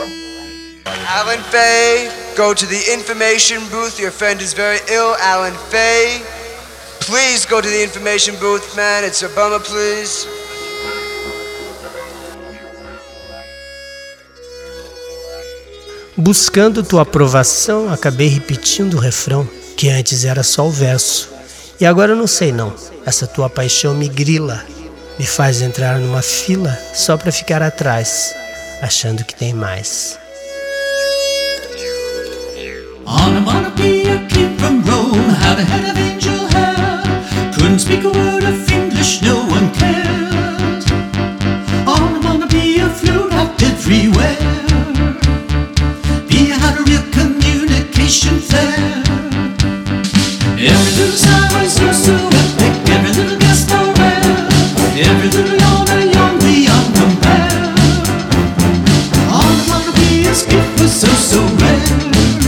Alan Faye, go to the information booth. Your friend is very ill, Alan Faye. Please go to the information booth, man. It's a bummer, please. Buscando tua aprovação, acabei repetindo o refrão, que antes era só o verso. E agora eu não sei não, essa tua paixão me grila, me faz entrar numa fila só pra ficar atrás, achando que tem mais. Onomatopoeia came from Rome, had a head of angel hair, couldn't speak a word of English, no one cared. Onomatopoeia flew out everywhere. Pia had a real communication flair. Every little sigh was so epic, every little guest so rare, every little yawn beyond compare. Onomatopoeia's gift was so rare.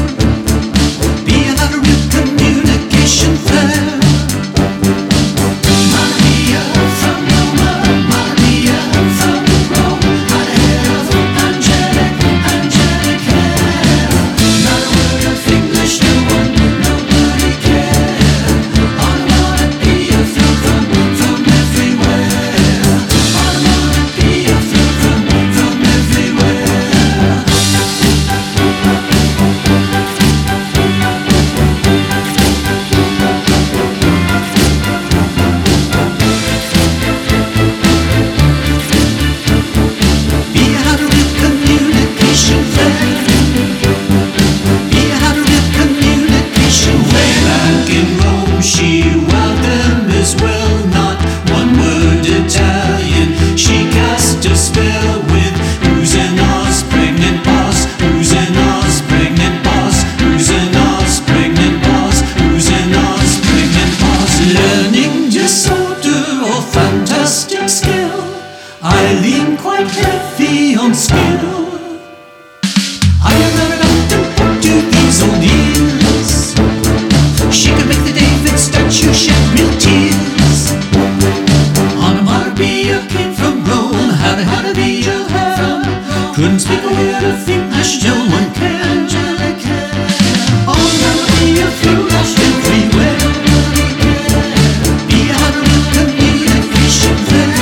Eileen quite heavy on skill. I am not enough to these old years. She could make the David statue shed real tears. Onomatopoeia came from Rome, had a angel hair, couldn't speak a word of English, no one cared. Onomatopoeia flew out everywhere. Pia had a real communication flair.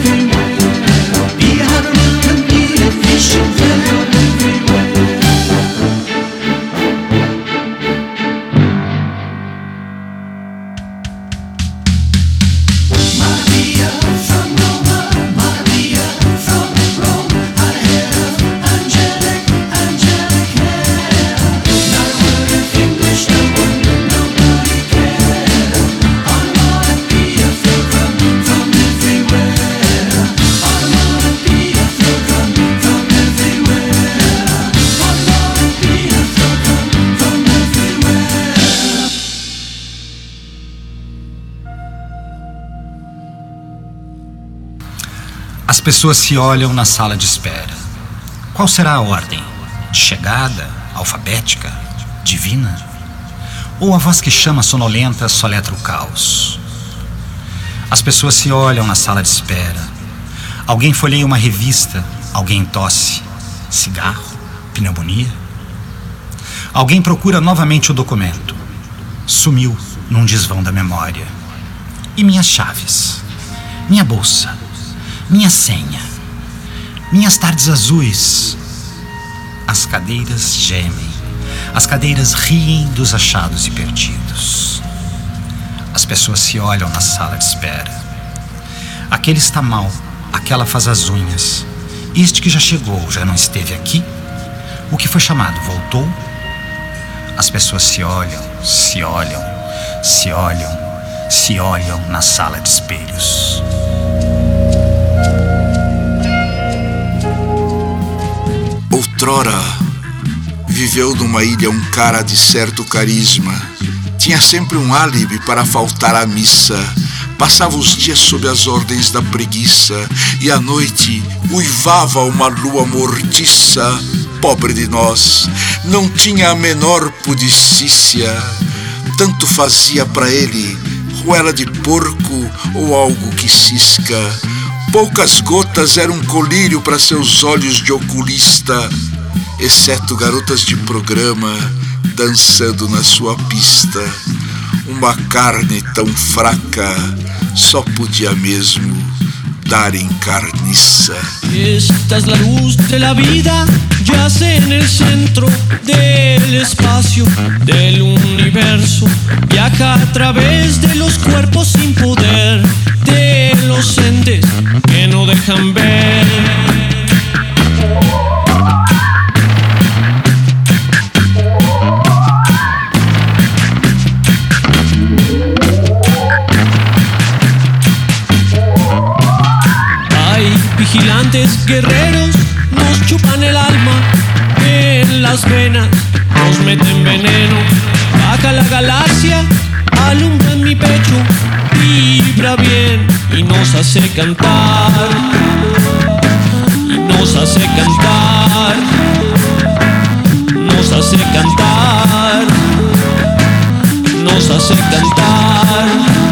As pessoas se olham na sala de espera. Qual será a ordem? De chegada? Alfabética? Divina? Ou a voz que chama sonolenta soletra o caos? As pessoas se olham na sala de espera. Alguém folheia uma revista, alguém tosse. Cigarro? Pneumonia? Alguém procura novamente o documento. Sumiu num desvão da memória. E minhas chaves? Minha bolsa? Minha senha? Minhas tardes azuis? As cadeiras gemem. As cadeiras riem dos achados e perdidos. As pessoas se olham na sala de espera. Aquele está mal, aquela faz as unhas. Este que já chegou já não esteve aqui? O que foi chamado voltou? As pessoas se olham, se olham, se olham, se olham na sala de espelhos. Outrora, viveu numa ilha um cara de certo carisma. Tinha sempre um álibi para faltar à missa. Passava os dias sob as ordens da preguiça e à noite uivava uma lua mortiça. Pobre de nós, não tinha a menor pudicícia. Tanto fazia para ele ruela de porco ou algo que cisca. Poucas gotas eram um colírio para seus olhos de oculista. exceto garotas de programa dançando na sua pista. Uma carne tão fraca só podia mesmo dar em carniça. Esta es la luz de la vida, yace en el centro del espacio, del universo. Viaja a través de los cuerpos sin poder, de los entes que no dejan ver. Vigilantes guerreros nos chupan el alma en las venas, nos meten veneno. Baja la galaxia, alumbra en mi pecho, vibra bien y nos hace cantar. Y nos hace cantar, nos hace cantar, nos hace cantar.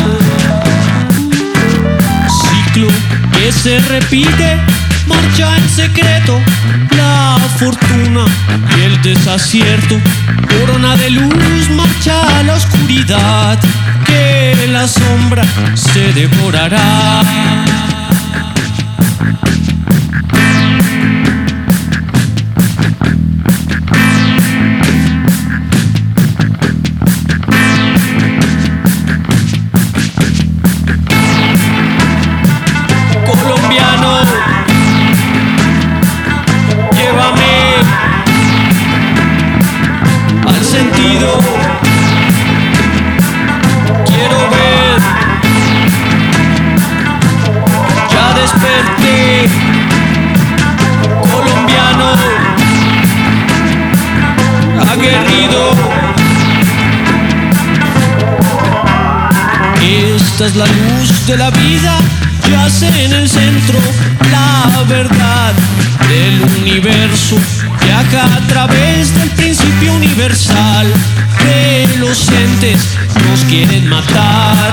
Ciclo que se repite, marcha en secreto la fortuna y el desacierto. Corona de luz marcha a la oscuridad, que la sombra se devorará. Esta es la luz de la vida, yace en el centro la verdad del universo. Viaja a través del principio universal, que los entes nos quieren matar.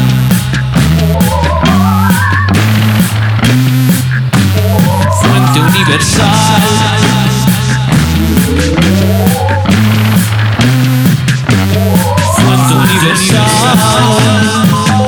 Fuente universal. Fuente universal.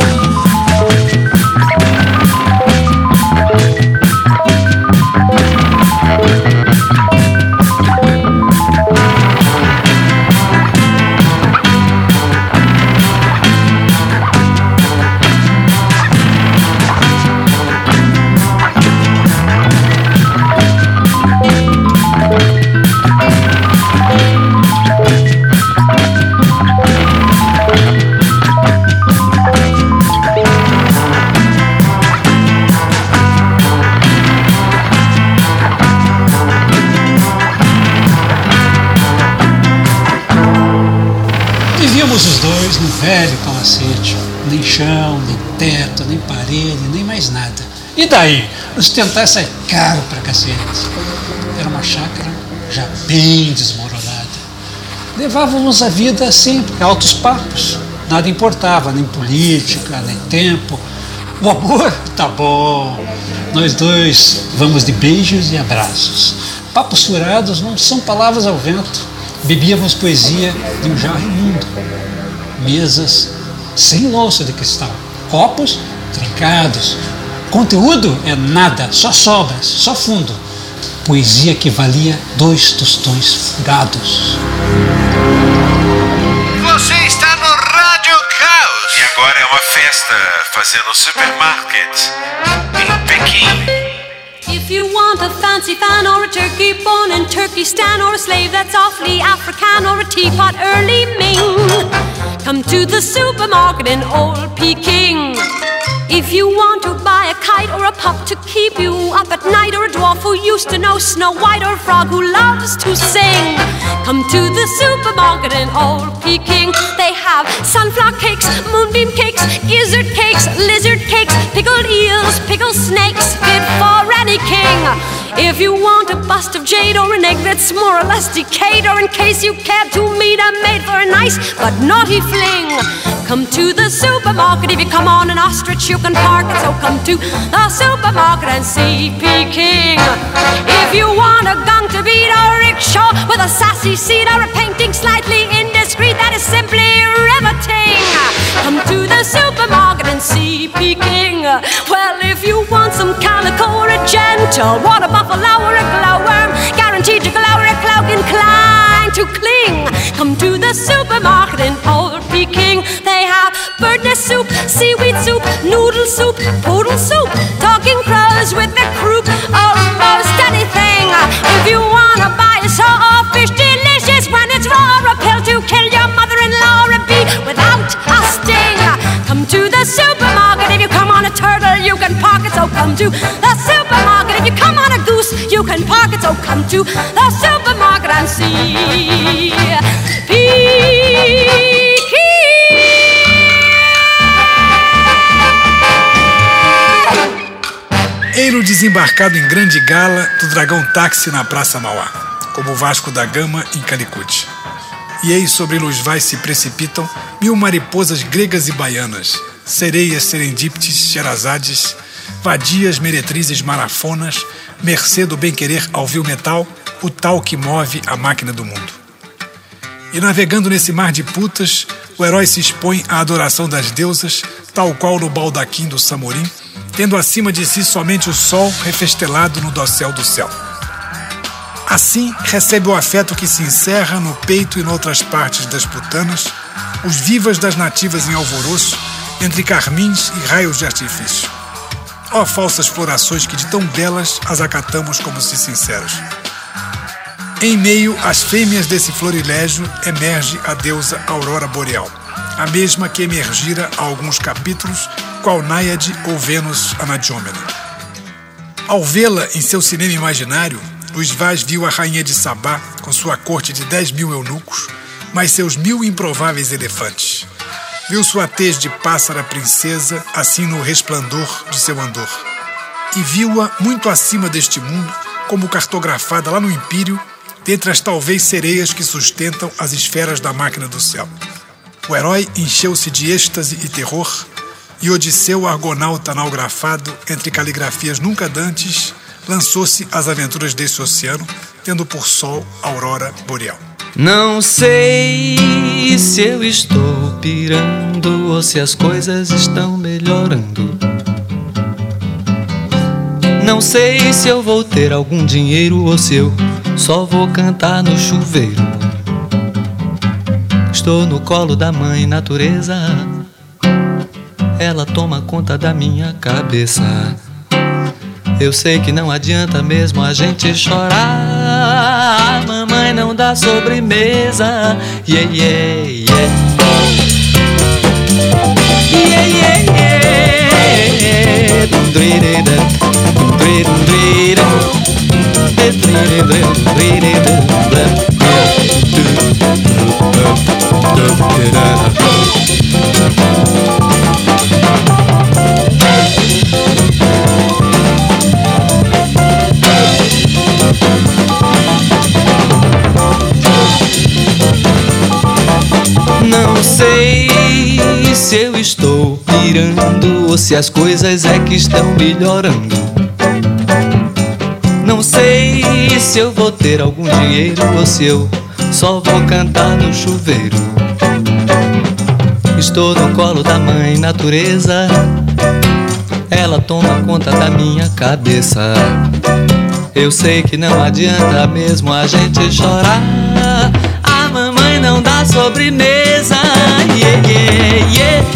Os dois no velho palacete, nem chão, nem teto, nem parede, nem mais nada. E daí? Sustentar essa é caro pra cacete. Era uma chácara já bem desmoronada. Levávamos a vida sempre, altos papos. Nada importava, nem política, nem tempo. O amor, tá bom. Nós dois vamos de beijos e abraços. Papos furados não são palavras ao vento. Bebíamos poesia de um jarro imundo. Mesas sem louça de cristal, copos trancados. Conteúdo é nada, só sobras, só fundo. Poesia que valia 2 tostões furados. Você está no Rádio Caos. E agora é uma festa fazendo supermarket em Pequim. If you want a fancy fan or a turkey bone in Turkestan, or a slave that's awfully African, or a teapot early Ming, come to the supermarket in Old Peking. If you want to buy a kite or a pup to keep you up at night, or a dwarf who used to know Snow White, or a frog who loves to sing, come to the supermarket in Old Peking. They have sunflower cakes, moonbeam cakes, gizzard cakes, lizard cakes, pickled eels, pickled snakes, fit for any king. If you want a bust of jade or an egg that's more or less decayed, or in case you care to meet a maid for a nice but naughty fling, come to the supermarket. If you come on an ostrich you can park it, so come to the supermarket and see Peking. If you want a gong to beat or a rickshaw fancy seat or a painting slightly indiscreet that is simply riveting. Come to the supermarket and see Peking. Well, if you want some calico or a gentle, want a buffalo or a glowworm, guaranteed to glow or a cloak inclined to cling. Come to the supermarket in Old Peking. They have bird nest soup, seaweed soup, noodle soup, poodle soup, talking crows with the croup, almost anything. If you wanna buy a sawfish delicious when it's raw, a pill to kill your mother-in-law, a bee without a sting. Come to the supermarket. If you come on a turtle, you can park it. So come to the supermarket. If you come on a goose, you can park it. So come to the supermarket and see Peking. Eiro desembarcado em grande gala do Dragão Táxi na Praça Mauá, como o Vasco da Gama em Calicut. E eis sobre Luz Vai se precipitam 1000 mariposas gregas e baianas, sereias, serendiptes, xerazades, vadias, meretrizes, marafonas, mercê do bem-querer ao vil metal, o tal que move a máquina do mundo. E navegando nesse mar de putas, o herói se expõe à adoração das deusas, tal qual no baldaquim do Samorim, tendo acima de si somente o sol refestelado no dossel do céu. Assim, recebe o afeto que se encerra no peito e noutras partes das putanas, os vivas das nativas em alvoroço, entre carmins e raios de artifício. Ó falsas florações que de tão belas as acatamos como se sinceros. Em meio às fêmeas desse florilégio emerge a deusa Aurora Boreal, a mesma que emergira há alguns capítulos, qual Náiade ou Vênus Anadiômena. Ao vê-la em seu cinema imaginário, Luz Vaz viu a rainha de Sabá com sua corte de 10.000 eunucos, mais seus 1000 improváveis elefantes. Viu sua tez de pássara princesa, assim no resplandor de seu andor. E viu-a muito acima deste mundo, como cartografada lá no Empírio, dentre as talvez sereias que sustentam as esferas da máquina do céu. O herói encheu-se de êxtase e terror, e Odisseu, argonauta naufragado entre caligrafias nunca dantes, lançou-se às aventuras desse oceano, tendo por sol a aurora boreal. Não sei se eu estou pirando ou se as coisas estão melhorando. Não sei se eu vou ter algum dinheiro ou se eu só vou cantar no chuveiro. Estou no colo da mãe natureza, ela toma conta da minha cabeça. Eu sei que não adianta mesmo a gente chorar, a mamãe não dá sobremesa. Yeah, yeah, yeah. Yeah, yeah, yeah. Não sei se eu estou pirando ou se as coisas é que estão melhorando. Não sei se eu vou ter algum dinheiro ou se eu só vou cantar no chuveiro. Estou no colo da mãe natureza, ela toma conta da minha cabeça. Eu sei que não adianta mesmo a gente chorar, a mamãe não dá sobremesa. Yeah, yeah, yeah.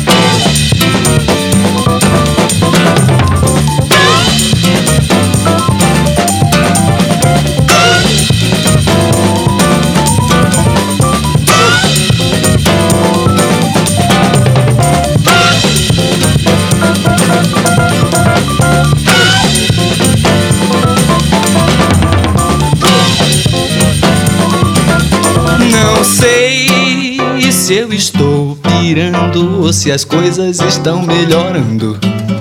Não sei se eu estou pirando ou se as coisas estão melhorando.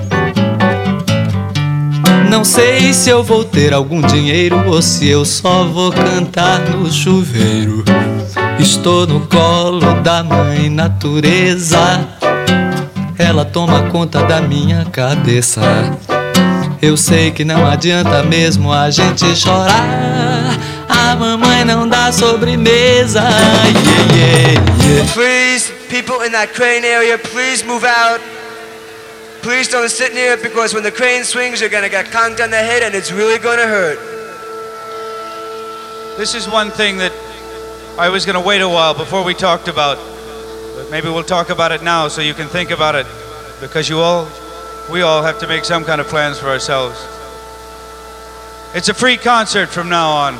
Não sei se eu vou ter algum dinheiro ou se eu só vou cantar no chuveiro. Estou no colo da mãe natureza, ela toma conta da minha cabeça. Eu sei que não adianta mesmo a gente chorar. A mamãe não dá sobremesa. Yeah, yeah, yeah. Please, people in that crane area, please move out. Please don't sit near it because when the crane swings, you're gonna get conked on the head and it's really gonna hurt. This is one thing that I was gonna wait a while before we talked about. But maybe we'll talk about it now so you can think about it. Because we all have to make some kind of plans for ourselves. It's a free concert from now on.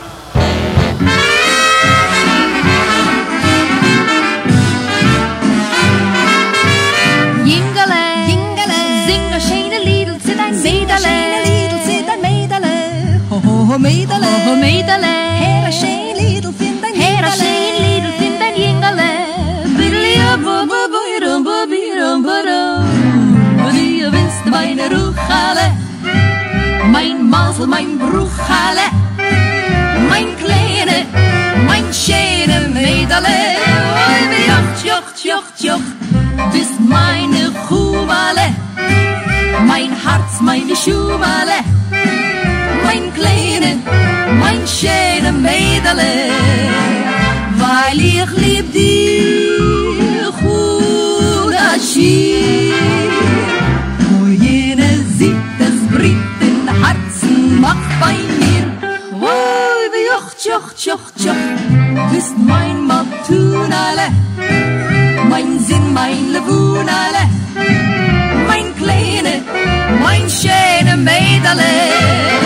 Meidele, oh meidele, her a sheen little fin dan her a sheen little fin dan jingale. Billy bo bo bo bo birum bo. Die winst meine Ruchale, mein Masel, mein Bruchale, mein kleine, mein schöne Meidele. Jocht, jocht, jocht, bist meine Chumale, mein Herz, meine Schumale. Mijn kleine, mijn schöne Mädele, weil ich lieb dich gut erschien. Wo jene sieht, es bricht in Herzen, macht bei mir. Woi, wie jocht, jocht, jocht, jocht, bist mein Matunale, mein Sinn, mein Levunale, mein kleine, mein schöne Mädele.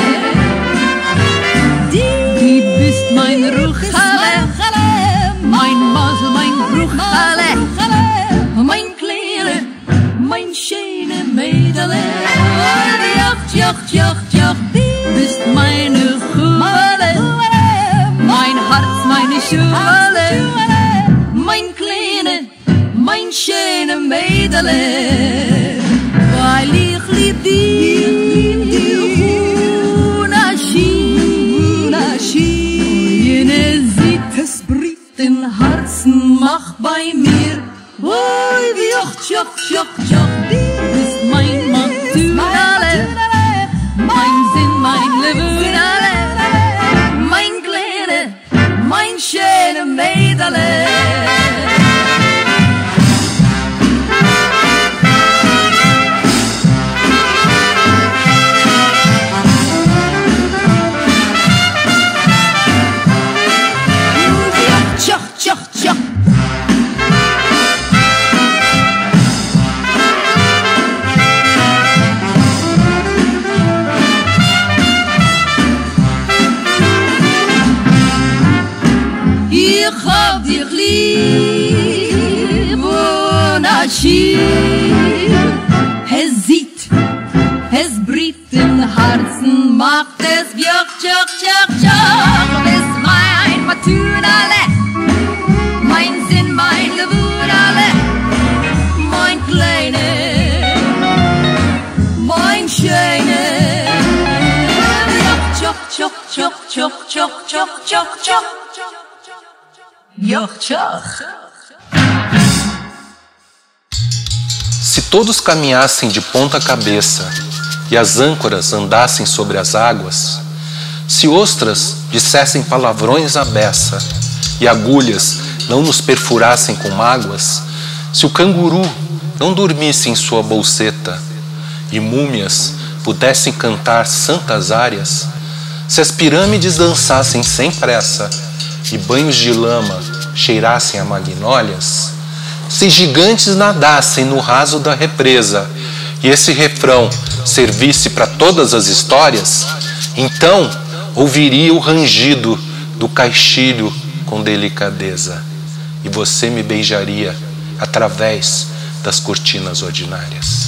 Die bist mein Ruchale, mein Masel, mein Bruchale, mein kleine, mein schöne Mädele. Jocht, jocht, jocht, jocht, bist meine Chumale, mein Herz, meine Schule, mein kleine, mein schöne Mädele. Weil ich lieb dich, jene sieht, es bricht in Herzen, mach bei mir. Oi, wie jocht, jocht, jocht, jocht, bist mein Matunale, mein Sinn, mein Levunale, mein kleine, mein schöne Mädele. Ich hab dich lieb und es sieht, es bricht im Herzen, macht es joch, joch, joch, joch, bist mein Matunale, mein Sinn, mein Levunale, mein kleine, mein schöne, joch, joch, joch, joch, joch, joch, joch, joch, joch. Se todos caminhassem de ponta cabeça e as âncoras andassem sobre as águas, se ostras dissessem palavrões à beça e agulhas não nos perfurassem com mágoas, se o canguru não dormisse em sua bolseta e múmias pudessem cantar santas árias, se as pirâmides dançassem sem pressa e banhos de lama cheirassem a magnólias, se gigantes nadassem no raso da represa e esse refrão servisse para todas as histórias, então ouviria o rangido do caixilho com delicadeza e você me beijaria através das cortinas ordinárias.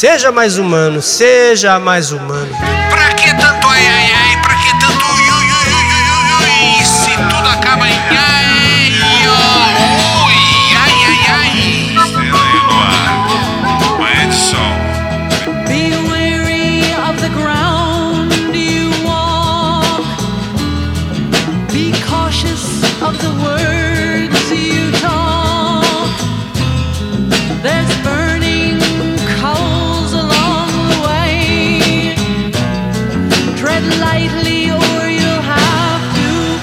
Seja mais humano, seja mais humano. Pra que tanto ai ai ai? Pra que tanto ui ui ui ui ui ui? Se tudo acaba em ai ui ai ai ai. Estrela e luar, manhã de sol. Be wary of the ground you walk. Be cautious of the words you talk. There's burning coals along the way. Tread lightly or you'll have to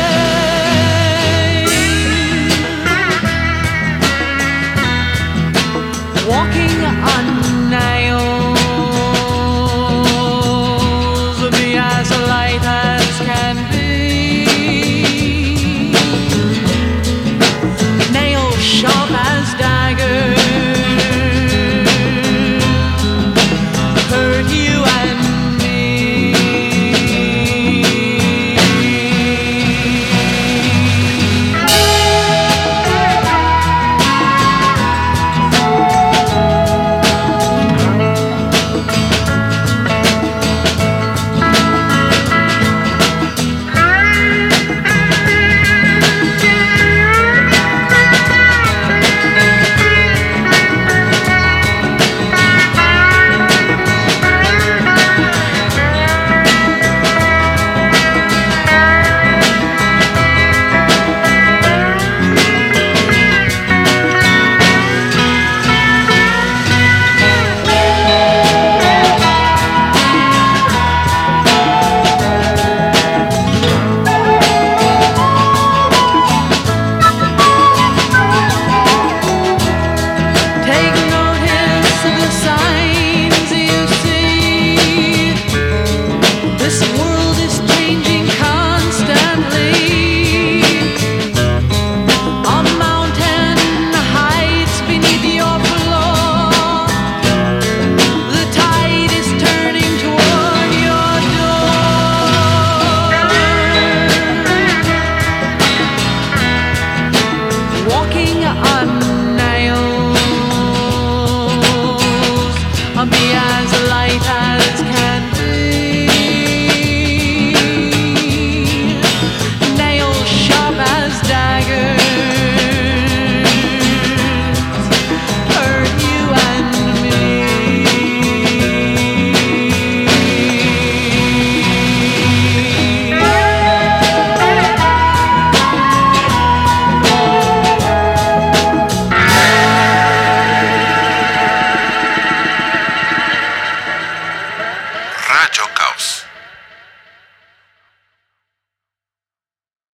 pay. Walking on nails, be as light as can be. Nails sharp as daggers hurt you and me. Take notice of the signs you see. This world is changing constantly. A mountain hides beneath your floor. The tide is turning toward your door. Walking on nails, be as light as